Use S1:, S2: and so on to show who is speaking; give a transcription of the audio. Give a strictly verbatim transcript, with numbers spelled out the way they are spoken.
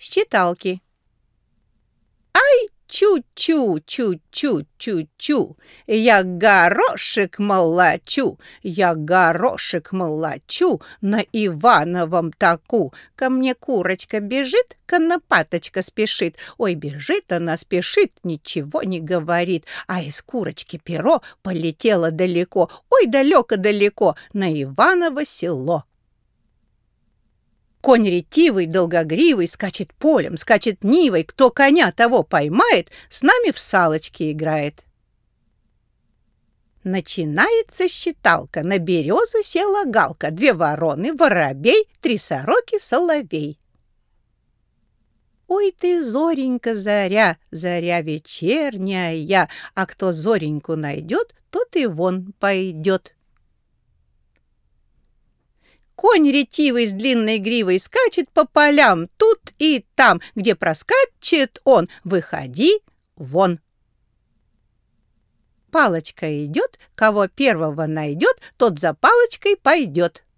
S1: считалки. Ай, чу-чу, чу-чу, чу-чу, я горошек молочу, я горошек молочу на Ивановом таку. Ко мне курочка бежит, конопаточка спешит. Ой, бежит она, спешит, ничего не говорит. А из курочки перо полетело далеко, ой, далеко-далеко, на Иваново село. Конь ретивый, долгогривый, скачет полем, скачет нивой. Кто коня того поймает, с нами в салочки играет. Начинается считалка. На березу села галка. Две вороны, воробей, три сороки, соловей. Ой ты, зоренька, заря, заря вечерняя, а кто зореньку найдет, тот и вон пойдет. Конь ретивый с длинной гривой скачет по полям, тут и там, где проскачет он, выходи вон. Палочка идет, кого первого найдет, тот за палочкой пойдет.